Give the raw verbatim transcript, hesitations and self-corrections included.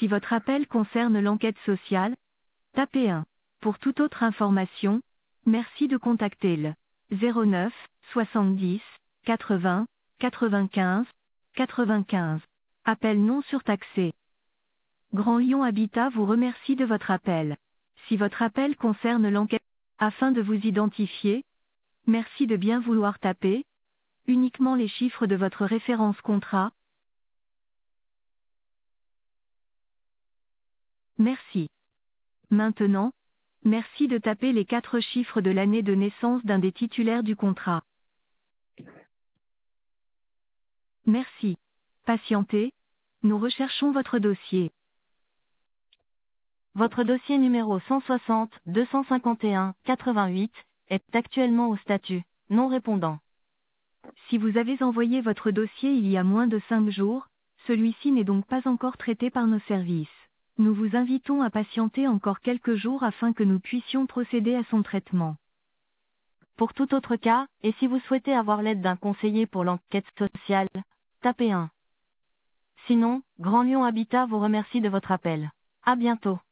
Si votre appel concerne l'enquête sociale, tapez un. Pour toute autre information, merci de contacter le zéro neuf soixante-dix quatre-vingts quatre-vingt-quinze quatre-vingt-quinze. Appel non surtaxé. Grand Lyon Habitat vous remercie de votre appel. Si votre appel concerne l'enquête, afin de vous identifier, merci de bien vouloir taper uniquement les chiffres de votre référence contrat. Merci. Maintenant, merci de taper les quatre chiffres de l'année de naissance d'un des titulaires du contrat. Merci. Patientez, nous recherchons votre dossier. Votre dossier numéro cent soixante deux cent cinquante et un quatre-vingt-huit est actuellement au statut non répondant. Si vous avez envoyé votre dossier il y a moins de cinq jours, celui-ci n'est donc pas encore traité par nos services. Nous vous invitons à patienter encore quelques jours afin que nous puissions procéder à son traitement. Pour tout autre cas, et si vous souhaitez avoir l'aide d'un conseiller pour l'enquête sociale, tapez un. Sinon, Grand Lyon Habitat vous remercie de votre appel. À bientôt.